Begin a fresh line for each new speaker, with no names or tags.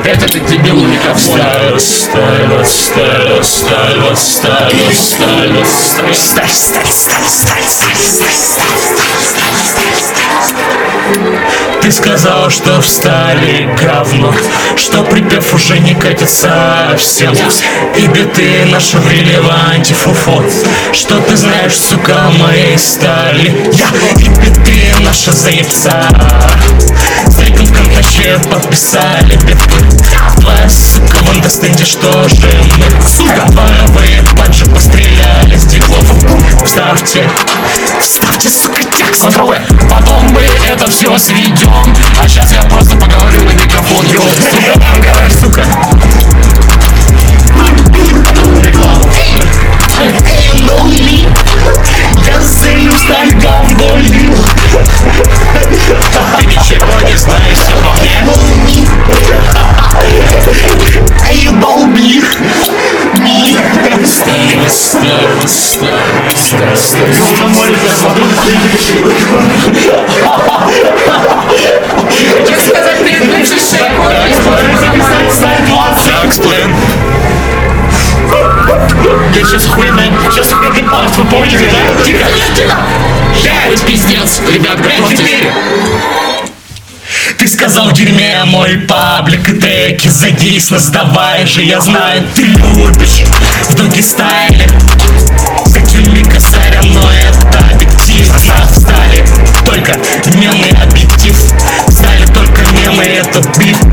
этот дебил микрофон.
Ты сказал, что встали говно, что припев уже не катится совсем, и биты наши в релеванте фуфо. Что ты знаешь, сука, моей стали? И биты наши заебца. С риком в контаче подписали биты. Твоя сука, вон достыньте, что же мы, сука, боевые панчи постреляли с диплов. Вставьте, сука, текст.
Потом мы это все сведем, а сейчас я просто поговорю на микрофон.
Говори, сука. Я заюсь так говно лил.
Ты ничего не знаешь обо мне.
Эй, долби.
Я сейчас хуйня, сейчас я гипас, вы поняли, да? Тихо. Я пиздец, ребят, гляньте теперь.
Ты сказал дерьме мой паблик и треки, задейственно сдавай же, я знаю, ты любишь в духе стайле. Такими косарем, но это объектив. Встали только мемный объектив, встали только мемы, это бит.